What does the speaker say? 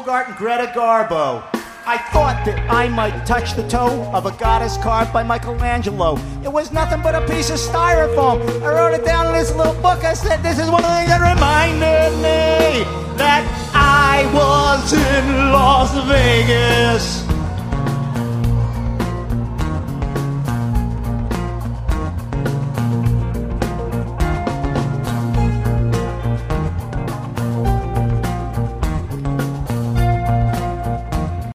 Bogart and Greta Garbo. I thought that I might touch the toe of a goddess carved by Michelangelo. It was nothing but a piece of styrofoam. I wrote it down in this little book. I said, this is one of the things that reminded me that I was in Las Vegas.